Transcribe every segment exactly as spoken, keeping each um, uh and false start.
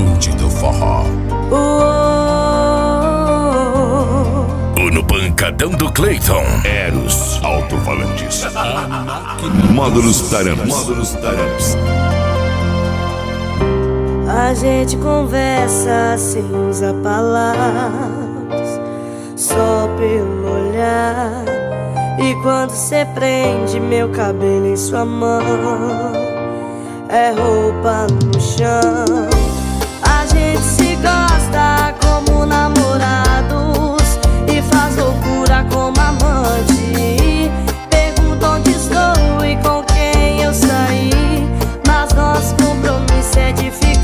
bonde do forró. O no pancadão do Cleiton. Eros Alto-Falantes. Módulos Taramps. Módulos Taramps. A gente conversa sem usar palavras, só pelo olhar. E quando cê prende meu cabelo em sua mão, é roupa no chão. A gente se gosta como namorados e faz loucura como amante. Pergunta onde estou e com quem eu saí, mas nosso compromisso é edificante.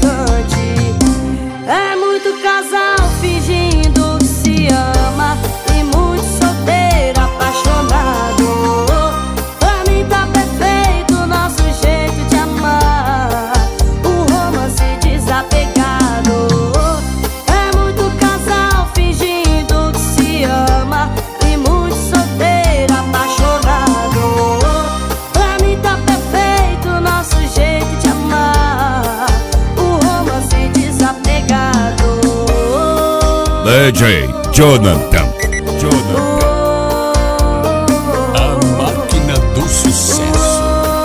É muito casal fingindo que se ama e muito solteiro apaixonado. Pra mim tá perfeito o nosso jeito de amar, um romance desapegado. É muito casal fingindo que se ama e muito solteiro apaixonado. Pra mim tá perfeito o nosso jeito de amar, um romance desapegado. D J Jonathan. Jonathan. A máquina do sucesso.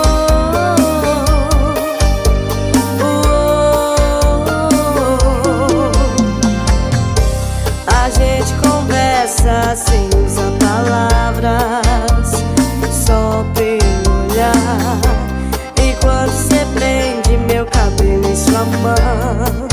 A gente conversa sem usar palavras, só pelo olhar. E quando cê prende meu cabelo em sua mão,